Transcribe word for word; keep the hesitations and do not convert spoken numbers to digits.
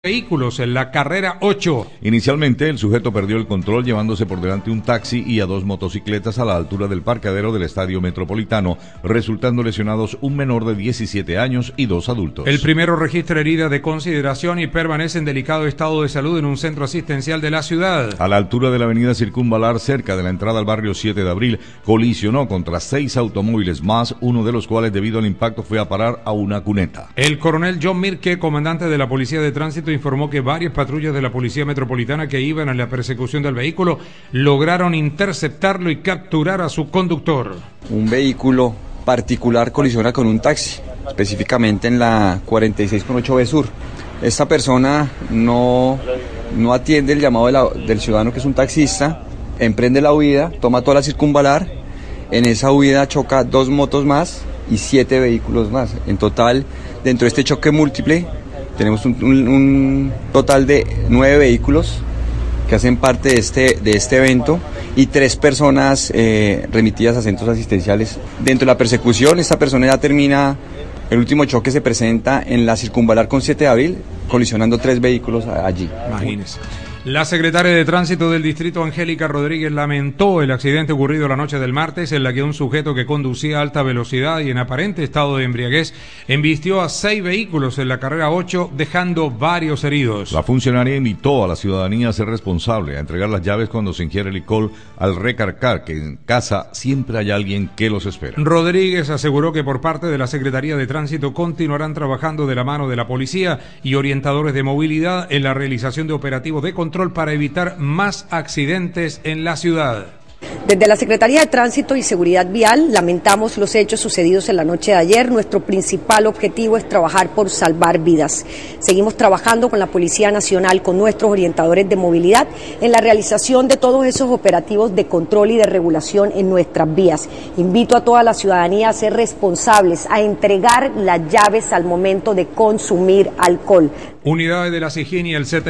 Vehículos en la carrera ocho. Inicialmente el sujeto perdió el control llevándose por delante un taxi y a dos motocicletas a la altura del parqueadero del Estadio Metropolitano, resultando lesionados un menor de diecisiete años y dos adultos. El primero registra herida de consideración y permanece en delicado estado de salud en un centro asistencial de la ciudad. A la altura de la avenida Circunvalar, cerca de la entrada al barrio siete de abril, colisionó contra seis automóviles más, uno de los cuales debido al impacto fue a parar a una cuneta. El coronel John Mirke, comandante de la Policía de Tránsito, informó que varias patrullas de la Policía Metropolitana que iban a la persecución del vehículo lograron interceptarlo y capturar a su conductor. Un vehículo particular colisiona con un taxi, específicamente en la cuarenta y seis con ocho B Sur. Esta persona no, no atiende el llamado de la, del ciudadano, que es un taxista, emprende la huida, toma toda la circunvalar. En esa huida choca dos motos más y siete vehículos más. En total, dentro de este choque múltiple, tenemos un, un, un total de nueve vehículos que hacen parte de este, de este evento y tres personas eh, remitidas a centros asistenciales. Dentro de la persecución, esta persona ya termina, el último choque se presenta en la circunvalar con siete de abril, colisionando tres vehículos allí. Imagínese. La secretaria de Tránsito del Distrito, Angélica Rodríguez, lamentó el accidente ocurrido la noche del martes, en la que un sujeto que conducía a alta velocidad y en aparente estado de embriaguez embistió a seis vehículos en la carrera ocho, dejando varios heridos. La funcionaria invitó a la ciudadanía a ser responsable, a entregar las llaves cuando se ingiere licor, al recargar que en casa siempre hay alguien que los espera. Rodríguez aseguró que por parte de la Secretaría de Tránsito continuarán trabajando de la mano de la policía y orientadores de movilidad en la realización de operativos de control para evitar más accidentes en la ciudad. Desde la Secretaría de Tránsito y Seguridad Vial lamentamos los hechos sucedidos en la noche de ayer. Nuestro principal objetivo es trabajar por salvar vidas. Seguimos trabajando con la Policía Nacional, con nuestros orientadores de movilidad, en la realización de todos esos operativos de control y de regulación en nuestras vías. Invito a toda la ciudadanía a ser responsables, a entregar las llaves al momento de consumir alcohol. Unidades de la SIGIN y el C T